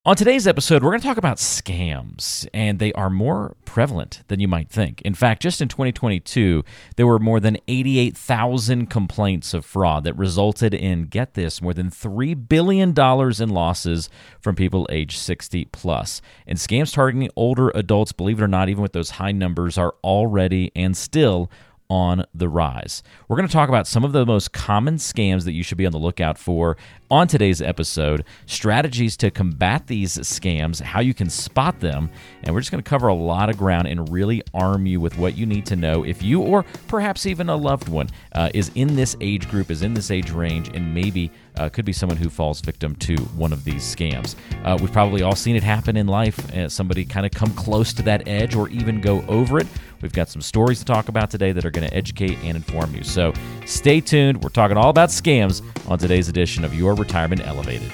On today's episode, we're going to talk about scams, and they are more prevalent than you might think. In fact, just in 2022, there were more than 88,000 complaints of fraud that resulted in, get this, more than $3 billion in losses from people age 60 plus. And scams targeting older adults, believe it or not, even with those high numbers, are already and still on the rise. We're going to talk about some of the most common scams that you should be on the lookout for on today's episode, strategies to combat these scams, how you can spot them, and we're just going to cover a lot of ground and really arm you with what you need to know if you or perhaps even a loved one is in this age group, is in this age range, and maybe could be someone who falls victim to one of these scams. We've probably all seen it happen in life, somebody kind of come close to that edge or even go over it. We've got some stories to talk about today that are going to educate and inform you. So stay tuned. We're talking all about scams on today's edition of Your Retirement Elevated.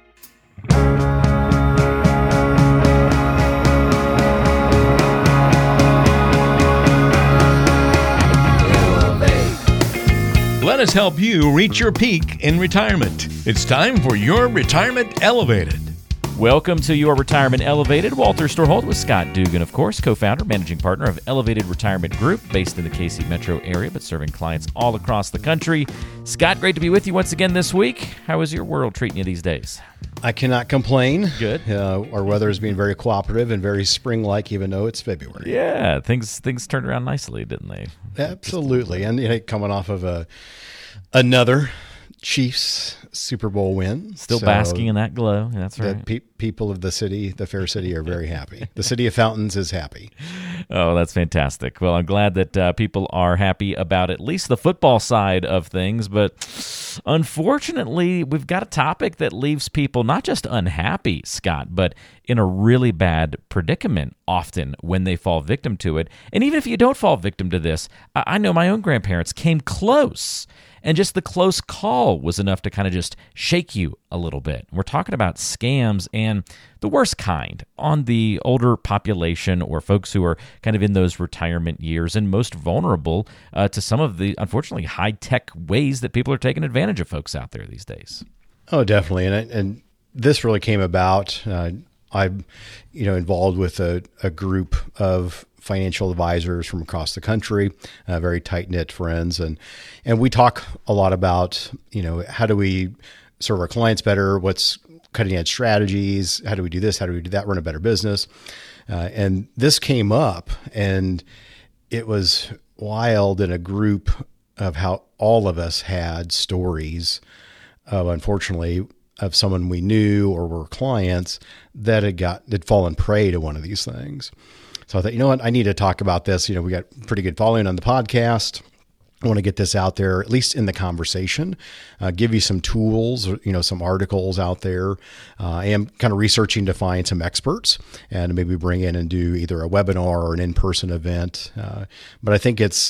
Let us help you reach your peak in retirement. It's time for Your Retirement Elevated. Welcome to Your Retirement Elevated. Walter Storholt with Scott Dugan, of course, co-founder, managing partner of Elevated Retirement Group, based in the KC metro area, but serving clients all across the country. Scott, great to be with you once again this week. How is your world treating you these days? I cannot complain. Good. Our weather has been very cooperative and very spring-like, even though it's February. Yeah, things turned around nicely, didn't they? Absolutely. And coming off of another Chiefs Super Bowl win. Still basking in that glow. That's right. The people of the city, the fair city, are very happy. The city of fountains is happy. Oh, that's fantastic. Well, I'm glad that people are happy about at least the football side of things. But unfortunately, we've got a topic that leaves people not just unhappy, Scott, but in a really bad predicament often when they fall victim to it. And even if you don't fall victim to this, I know my own grandparents came close. And just the close call was enough to kind of just shake you a little bit. We're talking about scams and the worst kind on the older population or folks who are kind of in those retirement years and most vulnerable to some of the, unfortunately, high-tech ways that people are taking advantage of folks out there these days. Oh, definitely. And this really came about. I'm involved with a group of financial advisors from across the country, very tight-knit friends. And we talk a lot about, how do we serve our clients better? What's cutting-edge strategies? How do we do this? How do we do that? Run a better business? And this came up, and it was wild in a group of how all of us had stories of, unfortunately, of someone we knew or were clients that had fallen prey to one of these things. So I thought, you know what, I need to talk about this. We got pretty good following on the podcast. I want to get this out there, at least in the conversation, give you some tools, some articles out there. I am kind of researching to find some experts and maybe bring in and do either a webinar or an in-person event. But I think it's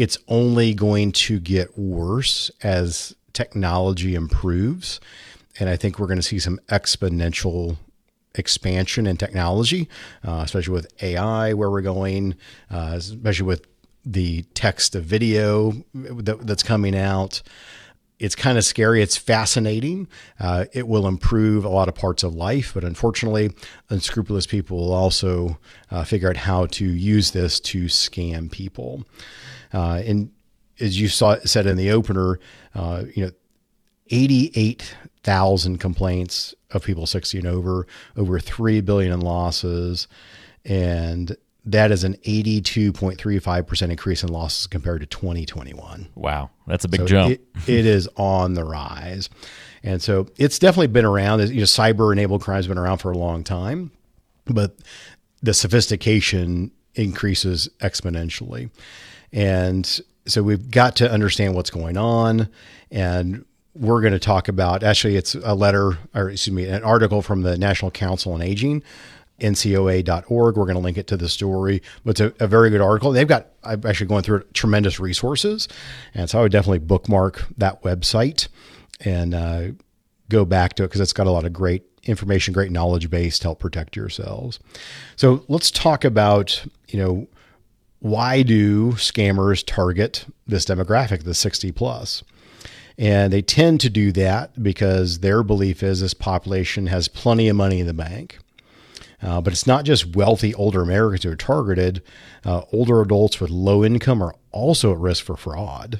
only going to get worse as technology improves. And I think we're going to see some exponential expansion in technology, especially with AI, where we're going, especially with the text to video that's coming out. It's kind of scary. It's fascinating. It will improve a lot of parts of life, but unfortunately, unscrupulous people will also figure out how to use this to scam people. And as you said in the opener, 88,000 complaints of people 60 and over $3 billion in losses. And that is an 82.35% increase in losses compared to 2021. Wow. That's a big jump. It is on the rise. And so it's definitely been around. Cyber-enabled crime has been around for a long time, but the sophistication increases exponentially. And so we've got to understand what's going on, and we're going to talk about, actually it's an article from the National Council on Aging, NCOA.org. We're going to link it to the story, but it's a very good article. I'm actually going through tremendous resources. And so I would definitely bookmark that website and go back to it because it's got a lot of great information, great knowledge base to help protect yourselves. So let's talk about, why do scammers target this demographic, the 60 plus? And they tend to do that because their belief is this population has plenty of money in the bank. But it's not just wealthy older Americans who are targeted. Older adults with low income are also at risk for fraud.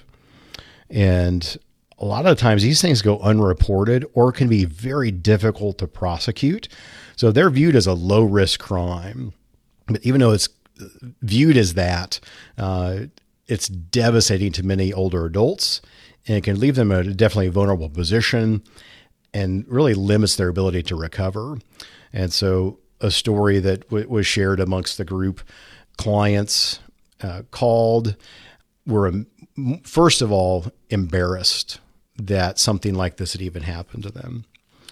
And a lot of times these things go unreported or can be very difficult to prosecute. So they're viewed as a low risk crime. But even though it's viewed as that, it's devastating to many older adults, and it can leave them in a definitely vulnerable position and really limits their ability to recover. And so a story that was shared amongst the group, clients called, were first of all embarrassed that something like this had even happened to them.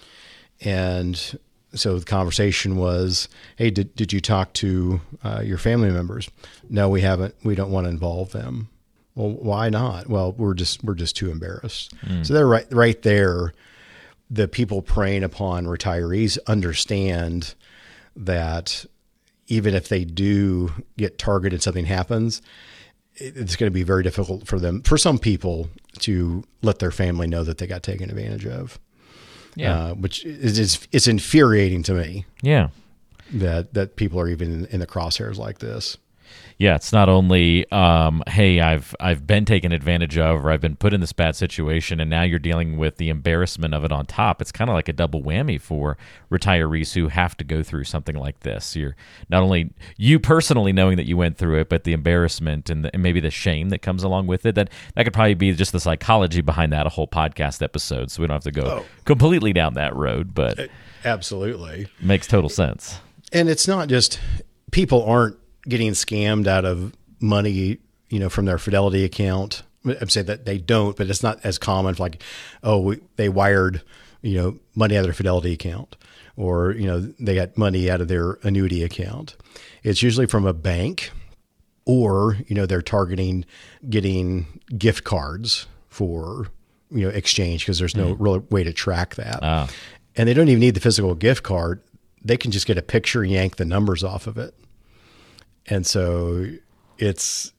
And so the conversation was, hey, did you talk to your family members? No, we haven't. We don't want to involve them. Well, why not? Well, we're just too embarrassed. So they're right there. The people preying upon retirees understand that even if they do get targeted, something happens, it's going to be very difficult for them, for some people, to let their family know that they got taken advantage of. Yeah. Which it's infuriating to me. Yeah. That people are even in the crosshairs like this. Yeah, it's not only, hey, I've been taken advantage of, or I've been put in this bad situation, and now you're dealing with the embarrassment of it on top. It's kind of like a double whammy for retirees who have to go through something like this. You're not only you personally knowing that you went through it, but the embarrassment and maybe the shame that comes along with it. That could probably be just the psychology behind that, a whole podcast episode. So we don't have to go completely down that road, but absolutely makes total sense. And it's not just people aren't getting scammed out of money, from their Fidelity account. I'm saying that they don't, but it's not as common. Like, they wired, money out of their Fidelity account, or, they got money out of their annuity account. It's usually from a bank, or, they're targeting getting gift cards for, exchange, because there's no real way to track that. And they don't even need the physical gift card. They can just get a picture and yank the numbers off of it. And so it's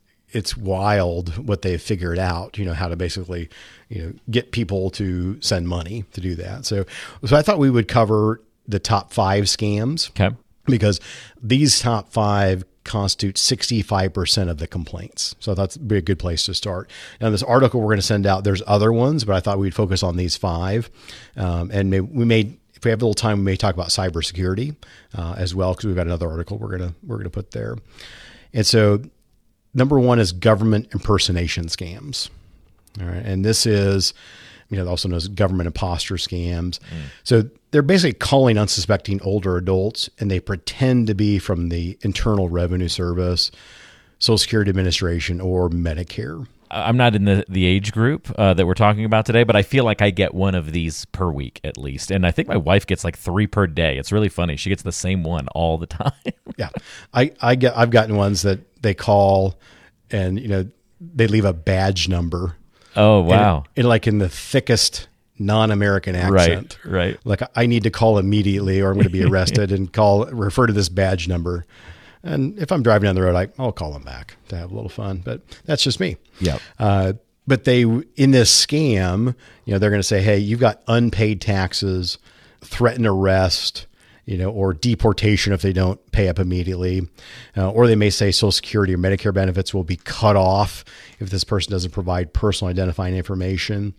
wild what they've figured out, how to basically, get people to send money to do that. So I thought we would cover the top 5 scams. Okay. Because these top 5 constitute 65% of the complaints. So I thought it'd be a good place to start. Now, this article we're going to send out, there's other ones, but I thought we'd focus on these 5. And if we have a little time, we may talk about cybersecurity as well, because we've got another article we're gonna put there. And so, number 1 is government impersonation scams. All right, and this is, also known as government imposter scams. So they're basically calling unsuspecting older adults, and they pretend to be from the Internal Revenue Service, Social Security Administration, or Medicare. I'm not in the age group that we're talking about today, but I feel like I get one of these per week at least. And I think my wife gets like 3 per day. It's really funny. She gets the same one all the time. Yeah. I've gotten ones that they call and, they leave a badge number. Oh, wow. And like in the thickest non-American accent. Right. Like, I need to call immediately or I'm going to be arrested, and refer to this badge number. And if I'm driving down the road, I'll call them back to have a little fun, but that's just me. Yeah. But in this scam, they're going to say, hey, you've got unpaid taxes, threatened arrest, or deportation if they don't pay up immediately. Or they may say Social Security or Medicare benefits will be cut off if this person doesn't provide personal identifying information.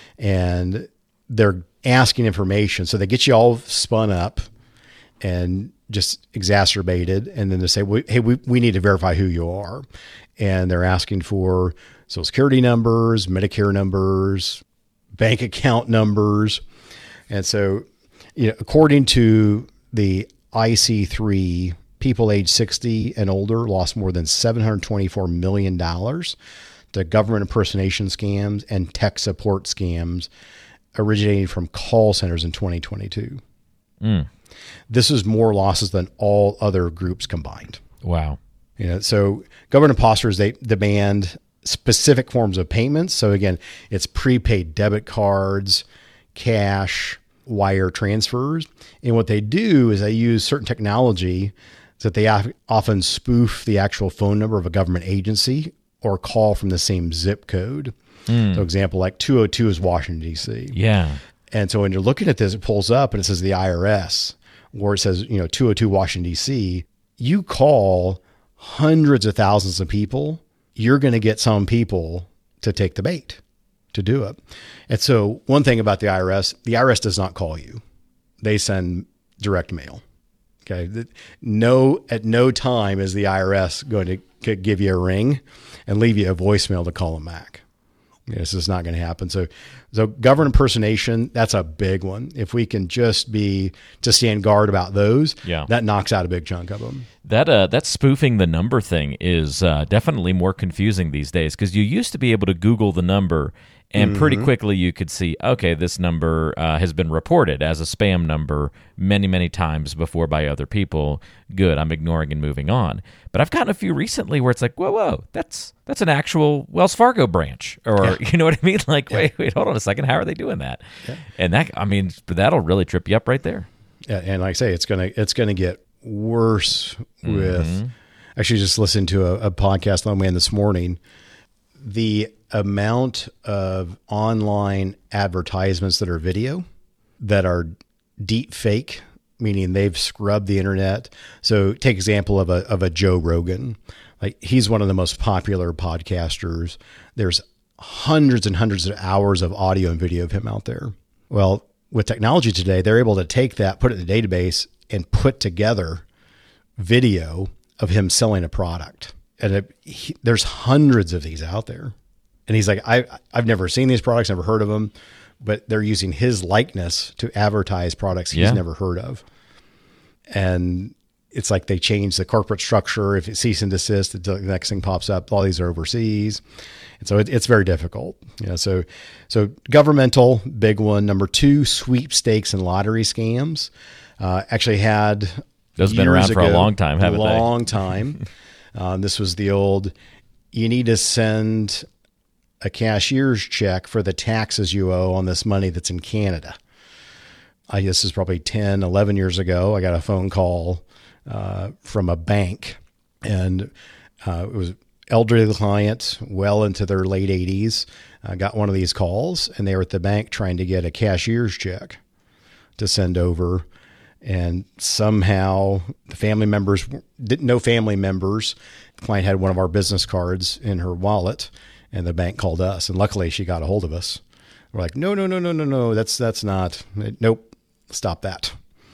And they're asking information. So they get you all spun up and just exacerbated. And then they say, hey, we need to verify who you are. And they're asking for Social Security numbers, Medicare numbers, bank account numbers. And so, according to the IC3, people age 60 and older lost more than $724 million to government impersonation scams and tech support scams originating from call centers in 2022. This is more losses than all other groups combined. Wow. So government imposters, they demand specific forms of payments. So again, it's prepaid debit cards, cash, wire transfers. And what they do is they use certain technology that they often spoof the actual phone number of a government agency or call from the same zip code. So example, like 202 is Washington, D.C. Yeah. And so when you're looking at this, it pulls up and it says the IRS, or it says, 202 Washington, D.C. You call hundreds of thousands of people, you're going to get some people to take the bait to do it. And so one thing about the IRS does not call you. They send direct mail. Okay. At no time is the IRS going to give you a ring and leave you a voicemail to call them back. This is not going to happen. So government impersonation, that's a big one. If we can just stand guard about those, that knocks out a big chunk of them. That spoofing the number thing is definitely more confusing these days, because you used to be able to Google the number and pretty quickly you could see, okay, this number has been reported as a spam number many, many times before by other people. Good, I'm ignoring and moving on. But I've gotten a few recently where it's like, whoa, that's an actual Wells Fargo branch, or you know what I mean? Like, wait, hold on a second, how are they doing that? Yeah. And that'll really trip you up right there. Yeah, and like I say, it's gonna get worse with. Actually, just listened to a podcast on Man this morning. The amount of online advertisements that are video, that are deep fake, meaning they've scrubbed the internet. So take example of a Joe Rogan. Like, he's one of the most popular podcasters. There's hundreds and hundreds of hours of audio and video of him out there. Well, with technology today, they're able to take that, put it in the database, and put together video of him selling a product. And there's hundreds of these out there. And he's like, I've never seen these products, never heard of them, but they're using his likeness to advertise products he's never heard of. And it's like they change the corporate structure. If it's cease and desist, the next thing pops up. All these are overseas. And so it's very difficult. So governmental, big one. Number 2, sweepstakes and lottery scams. Actually had those been around for a long time, haven't they? A long time. This was the old, you need to send a cashier's check for the taxes you owe on this money that's in Canada. This is probably 10, 11 years ago. I got a phone call from a bank, and it was elderly client, well into their late 80s. Got one of these calls, and they were at the bank trying to get a cashier's check to send over. And somehow the family members didn't know family members. The client had one of our business cards in her wallet, and the bank called us. And luckily she got a hold of us. We're like, no, that's not, nope, stop that.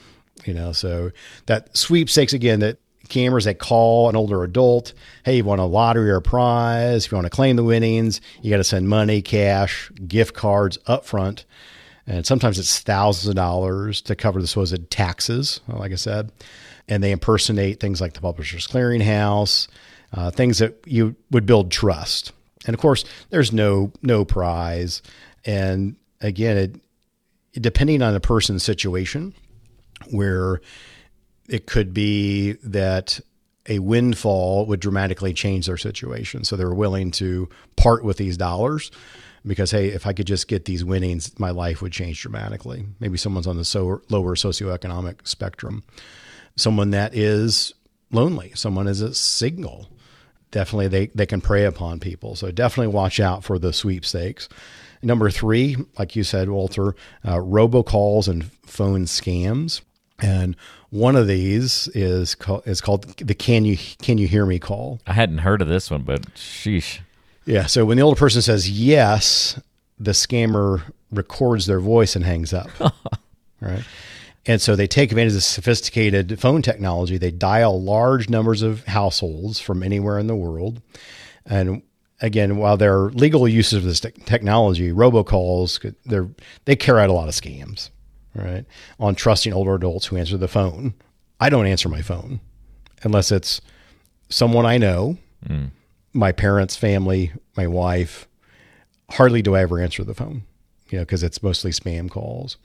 So that sweepstakes, again, that scammers, they call an older adult. Hey, you want a lottery or a prize? If you want to claim the winnings, you got to send money, cash, gift cards up front. And sometimes it's thousands of dollars to cover the supposed taxes, like I said. And they impersonate things like the Publishers Clearinghouse, things that you would build trust. And of course, there's no prize. And again, depending on the person's situation, where it could be that a windfall would dramatically change their situation. So they're willing to part with these dollars because, hey, if I could just get these winnings, my life would change dramatically. Maybe someone's on the lower socioeconomic spectrum. Someone that is lonely, someone is a single. Definitely they can prey upon people. So definitely watch out for the sweepstakes. Number 3, like you said, Walter, robocalls and phone scams. And one of these is called the Can You Hear Me call. I hadn't heard of this one, but sheesh. Yeah. So when the older person says yes, the scammer records their voice and hangs up. Right. And so they take advantage of sophisticated phone technology. They dial large numbers of households from anywhere in the world. And again, while there are legal uses of this technology, robocalls, they carry out a lot of scams, right? On trusting older adults who answer the phone. I don't answer my phone unless it's someone I know, my parents, family, my wife. Hardly do I ever answer the phone, because it's mostly spam calls.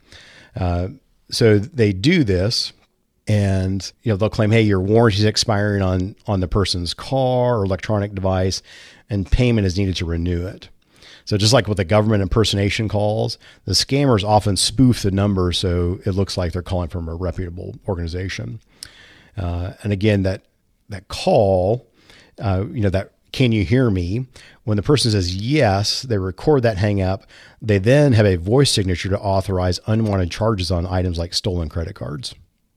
So they do this, and they'll claim, hey, your warranty is expiring on the person's car or electronic device, and payment is needed to renew it. So just like with the government impersonation calls, the scammers often spoof the number so it looks like they're calling from a reputable organization. And again, that call, that can you hear me? When the person says yes, they record that hang up. They then have a voice signature to authorize unwanted charges on items like stolen credit cards.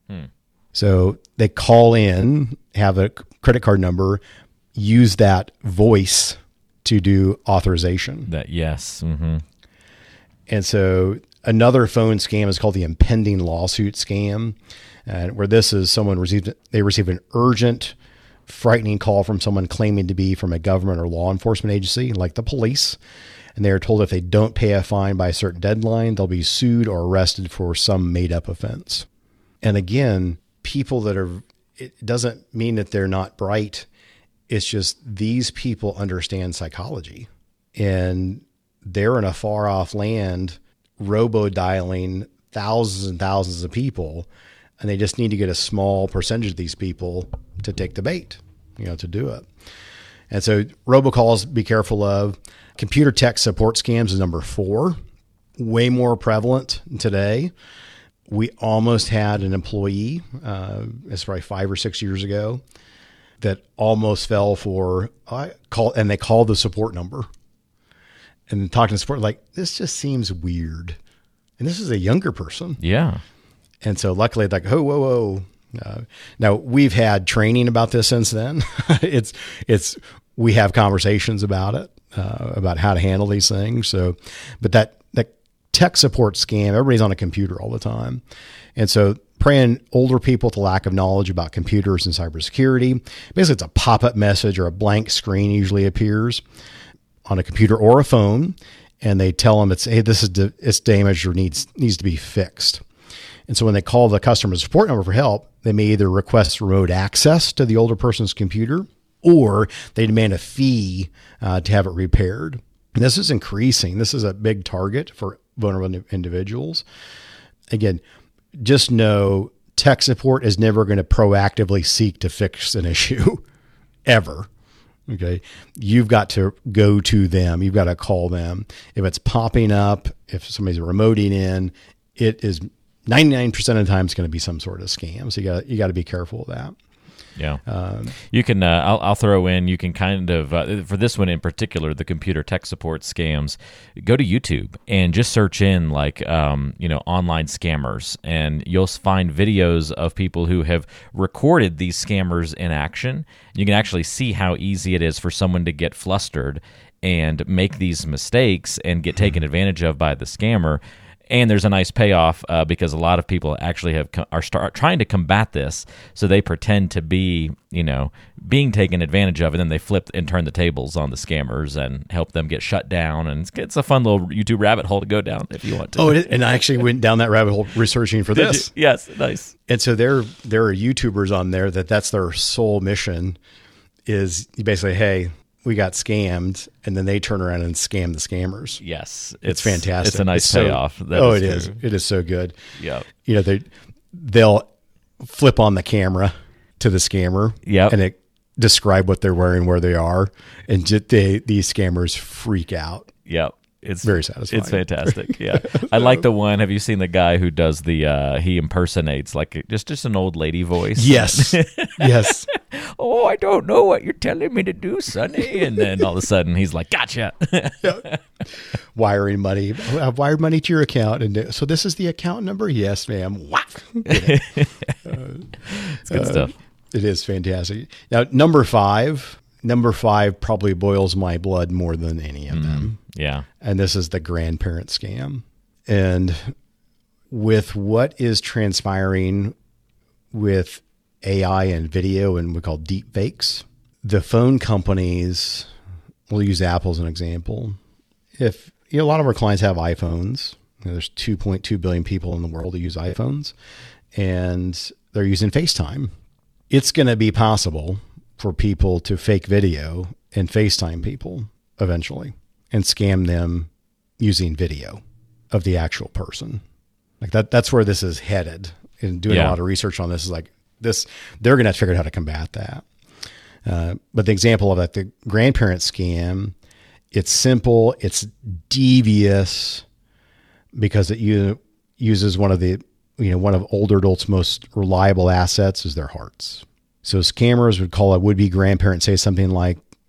So they call in, have a credit card number, use that voice to do authorization. That yes. Mm-hmm. And so another phone scam is called the impending lawsuit scam, and where this is someone received an urgent, frightening call from someone claiming to be from a government or law enforcement agency, like the police. And they are told if they don't pay a fine by a certain deadline, they'll be sued or arrested for some made up offense. And again, people that are, it doesn't mean that they're not bright. It's just these people understand psychology, and they're in a far off land, robo-dialing thousands and thousands of people, and they just need to get a small percentage of these people to take the bait, to do it. And so robocalls, be careful of. Computer tech support scams is number 4, way more prevalent today. We almost had an employee, it's probably 5 or 6 years ago, that almost fell for and they called the support number and talking to support, like, this just seems weird. And this is a younger person. Yeah. And so luckily, like, oh, whoa. Now we've had training about this since then. We have conversations about it, about how to handle these things. So, but that tech support scam, everybody's on a computer all the time. And so preying older people with a lack of knowledge about computers and cybersecurity. Basically, it's a pop-up message or a blank screen usually appears on a computer or a phone, and they tell them it's damaged or needs to be fixed. And so when they call the customer support number for help, they may either request remote access to the older person's computer, or they demand a fee to have it repaired. And this is increasing. This is a big target for vulnerable individuals. Again, just know tech support is never going to proactively seek to fix an issue, ever. Okay. You've got to go to them. You've got to call them. If it's popping up, if somebody's remoting in, it is 99% of the time it's going to be some sort of scam. So you got to be careful of that. Yeah. You can, I'll throw in, you can kind of, for this one in particular, the computer tech support scams, go to YouTube and just search in online scammers, and you'll find videos of people who have recorded these scammers in action. You can actually see how easy it is for someone to get flustered and make these mistakes and get taken advantage of by the scammer. And there's a nice payoff because a lot of people actually are trying to combat this, so they pretend to be, being taken advantage of, and then they flip and turn the tables on the scammers and help them get shut down. And it's a fun little YouTube rabbit hole to go down if you want to. Oh, and I actually went down that rabbit hole researching for this. Yes, nice. And so there are YouTubers on there that's their sole mission is basically, hey, we got scammed, and then they turn around and scam the scammers. Yes. It's fantastic. It's a nice payoff. It is. It is so good. Yeah. They'll flip on the camera to the scammer. Yep. And describe what they're wearing, where they are. And these scammers freak out. Yep. It's very satisfying. It's fantastic. Yeah. I like the one. Have you seen the guy who does he impersonates like just an old lady voice? Yes. Yes. Oh, I don't know what you're telling me to do, Sonny. And then all of a sudden he's like, gotcha. Wiring money. I've wired money to your account. And so this is the account number? Yes, ma'am. It's good stuff. It is fantastic. Now, number five probably boils my blood more than any of them. Yeah. And this is the grandparent scam. And with what is transpiring with AI and video and we call deep fakes, the phone companies, we'll use Apple as an example. If a lot of our clients have iPhones, there's 2.2 billion people in the world who use iPhones, and they're using FaceTime. It's going to be possible for people to fake video and FaceTime people eventually and scam them using video of the actual person. Like that's where this is headed. And doing a lot of research on this is like this, they're going to have to figure out how to combat that. But the example of that, the grandparent scam, it's simple, it's devious because it uses one of older adults' most reliable assets is their hearts. So scammers would call a would-be grandparent, say something like,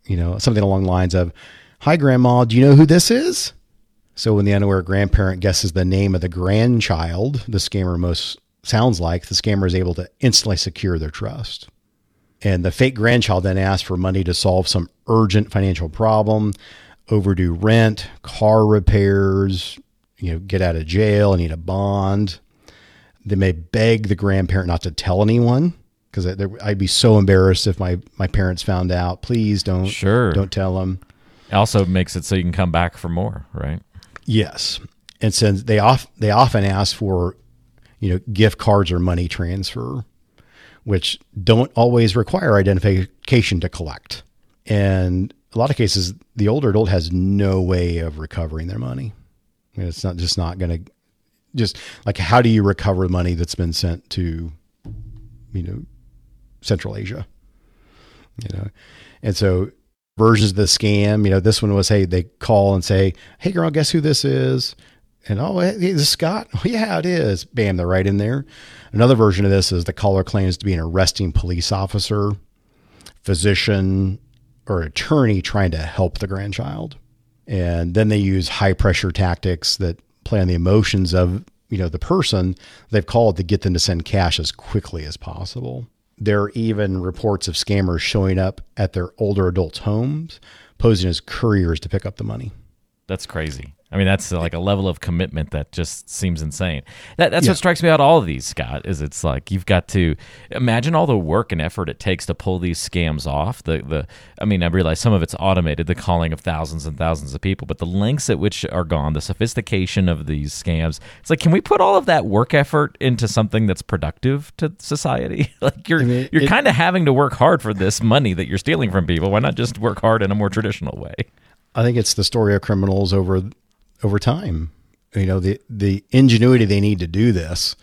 something along the lines of, "Hi, Grandma, do you know who this is?" So when the unaware grandparent guesses the name of the grandchild the scammer most sounds like, the scammer is able to instantly secure their trust. And the fake grandchild then asks for money to solve some urgent financial problem, overdue rent, car repairs, get out of jail, need a bond. They may beg the grandparent not to tell anyone, because I'd be so embarrassed if my parents found out. Please don't tell them. It also makes it so you can come back for more, right? Yes. And since they often ask for, gift cards or money transfer, which don't always require identification to collect. And a lot of cases, the older adult has no way of recovering their money. It's not going to, just like, how do you recover money that's been sent to, Central Asia? And so versions of the scam, this one was, hey, they call and say, "Hey, girl, guess who this is?" And, "Oh, hey, this is Scott." "Oh, yeah, it is." Bam, they're right in there. Another version of this is the caller claims to be an arresting police officer, physician, or attorney trying to help the grandchild. And then they use high pressure tactics that play on the emotions of, the person they've called to get them to send cash as quickly as possible. There are even reports of scammers showing up at their older adults' homes, posing as couriers to pick up the money. That's crazy. I mean, that's like a level of commitment that just seems insane. That's what strikes me about all of these, Scott, is it's like you've got to imagine all the work and effort it takes to pull these scams off. I realize some of it's automated, the calling of thousands and thousands of people, but the lengths at which are gone, the sophistication of these scams, it's like, can we put all of that work effort into something that's productive to society? Like you're kind of having to work hard for this money that you're stealing from people. Why not just work hard in a more traditional way? I think it's the story of criminals over time. The ingenuity they need to do this,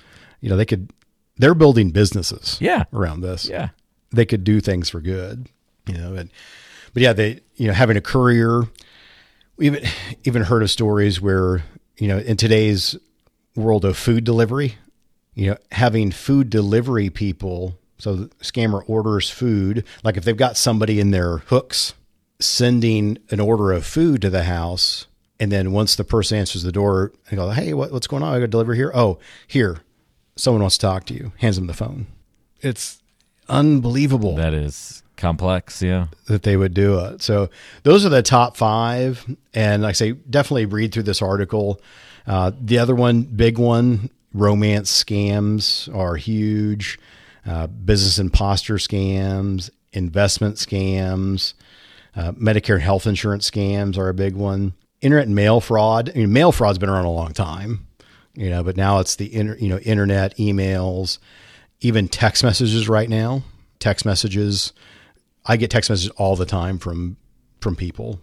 they're building businesses around this. Yeah. They could do things for good, but having a courier, we even heard of stories where, in today's world of food delivery, having food delivery people. So the scammer orders food, like if they've got somebody in their hooks sending an order of food to the house. And then once the person answers the door and go, "Hey, what's going on? I got to deliver here." "Oh, here, someone wants to talk to you." Hands them the phone. It's unbelievable. That is complex. Yeah. That they would do it. So those are the top 5. And like I say, definitely read through this article. The other one, big one, romance scams are huge. Business imposter scams, investment scams, Medicare and health insurance scams are a big one. Internet and mail fraud. Mail fraud's been around a long time, but now it's the internet, emails, even text messages right now. Text messages. I get text messages all the time from people.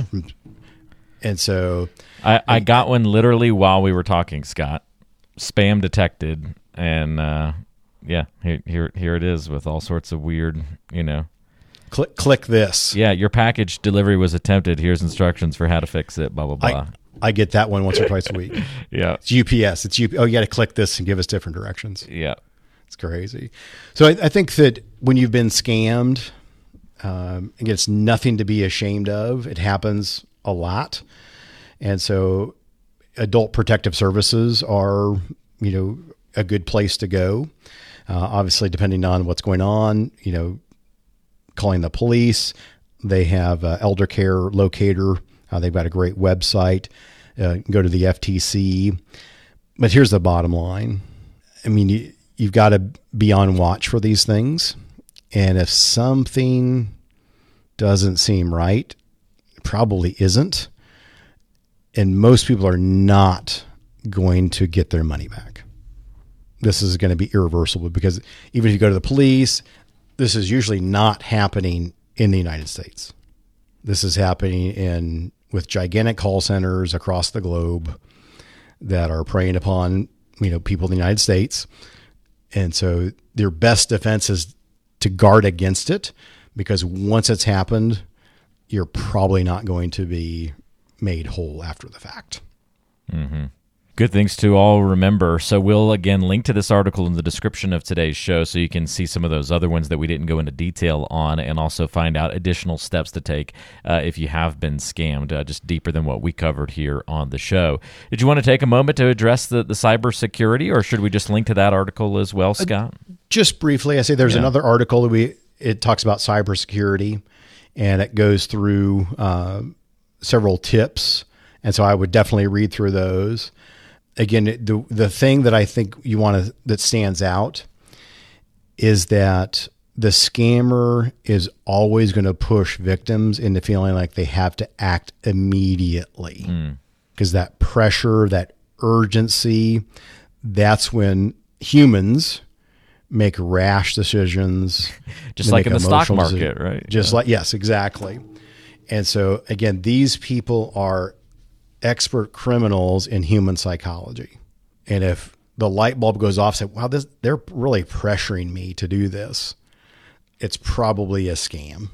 And so I got one literally while we were talking, Scott. Spam detected, and here it is with all sorts of weird, Click this. Yeah, your package delivery was attempted. Here's instructions for how to fix it, blah, blah, blah. I get that one once or twice a week. Yeah. It's UPS. Oh, you got to click this and give us different directions. Yeah. It's crazy. So I think that when you've been scammed, again, it's nothing to be ashamed of. It happens a lot. And so adult protective services are, a good place to go. Obviously, depending on what's going on, calling the police. They have elder care locator. They've got a great website. Go to the FTC. But here's the bottom line. You've got to be on watch for these things. And if something doesn't seem right, it probably isn't. And most people are not going to get their money back. This is going to be irreversible, because even if you go to the police, this is usually not happening in the United States. This is happening with gigantic call centers across the globe that are preying upon, people in the United States. And so their best defense is to guard against it, because once it's happened, you're probably not going to be made whole after the fact. Mm-hmm. Good things to all remember. So we'll, again, link to this article in the description of today's show so you can see some of those other ones that we didn't go into detail on, and also find out additional steps to take if you have been scammed, just deeper than what we covered here on the show. Did you want to take a moment to address the cybersecurity, or should we just link to that article as well, Scott? Just briefly, I say there's another article that it talks about cybersecurity, and it goes through several tips. And so I would definitely read through those. Again, the thing that I think that stands out is that the scammer is always going to push victims into feeling like they have to act immediately, because that pressure, that urgency, that's when humans make rash decisions, just like in the stock market, right? Yes, exactly. And so again, these people are expert criminals in human psychology. And if the light bulb goes off, say, wow, they're really pressuring me to do this, it's probably a scam.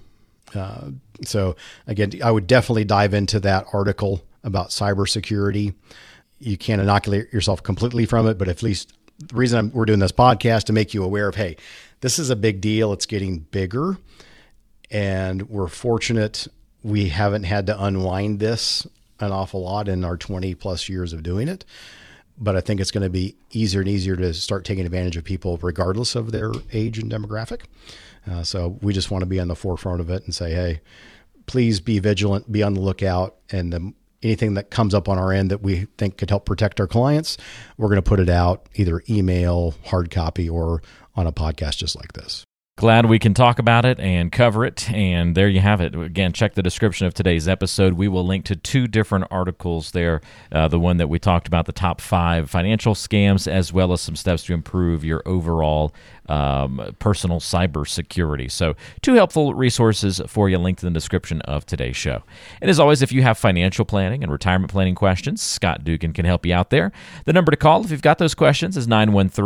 So again, I would definitely dive into that article about cybersecurity. You can't inoculate yourself completely from it, but at least the reason we're doing this podcast to make you aware of, hey, this is a big deal. It's getting bigger, and we're fortunate we haven't had to unwind this an awful lot in our 20 plus years of doing it. But I think it's going to be easier and easier to start taking advantage of people regardless of their age and demographic. So we just want to be on the forefront of it and say, hey, please be vigilant, be on the lookout. And anything that comes up on our end that we think could help protect our clients, we're going to put it out either email, hard copy, or on a podcast just like this. Glad we can talk about it and cover it. And there you have it. Again, check the description of today's episode. We will link to 2 different articles there. The one that we talked about, the top 5 financial scams, as well as some steps to improve your overall personal cybersecurity. So 2 helpful resources for you linked in the description of today's show. And as always, if you have financial planning and retirement planning questions, Scott Dugan can help you out there. The number to call if you've got those questions is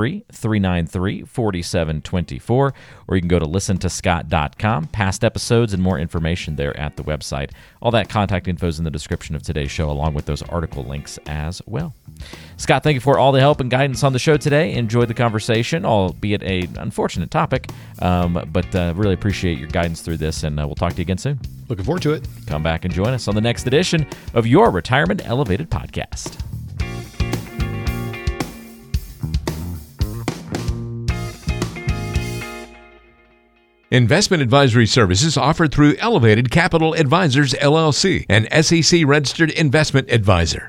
913-393-4724, or you can go to listentoscott.com. Past episodes and more information there at the website. All that contact info is in the description of today's show, along with those article links as well. Scott, thank you for all the help and guidance on the show today. Enjoyed the conversation, albeit an unfortunate topic, but really appreciate your guidance through this, and we'll talk to you again soon. Looking forward to it. Come back and join us on the next edition of your Retirement Elevated podcast. Investment advisory services offered through Elevated Capital Advisors, LLC, an SEC-registered investment advisor.